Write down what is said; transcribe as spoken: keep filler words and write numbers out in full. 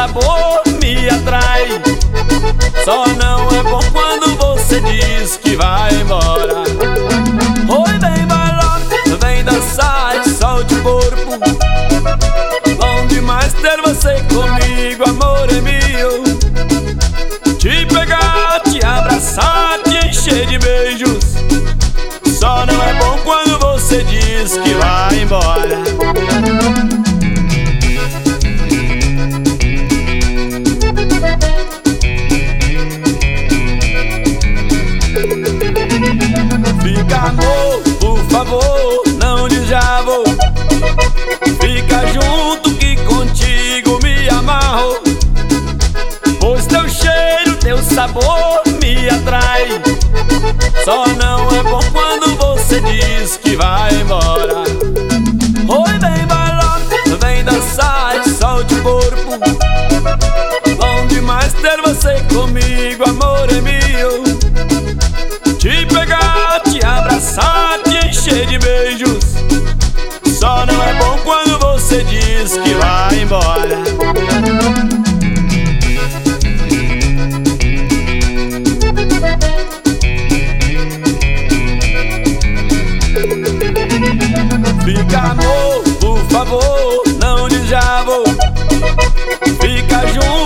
sabor me atrai. Só não é bom quando você diz que vai embora. Oi, vem bailar, vem dançar e solte o corpo. Bom demais ter você comigo, amor é meu. Te pegar, te abraçar, te encher de beijos. Só não é bom quando você diz que vai embora. Fica, amor, por favor, não diz já vou. Fica junto que contigo me amarro. Pois teu cheiro, teu sabor me atrai. Só não é bom quando você diz que vai embora. Oi, vem bailar, vem dançar e solte o corpo. Bom demais ter você comigo, amor é meu. Te pegar, te abraçar, te encher de beijos. Só não é bom quando você diz que vai embora. Fica, amor, por favor, não diz já vou. Fica junto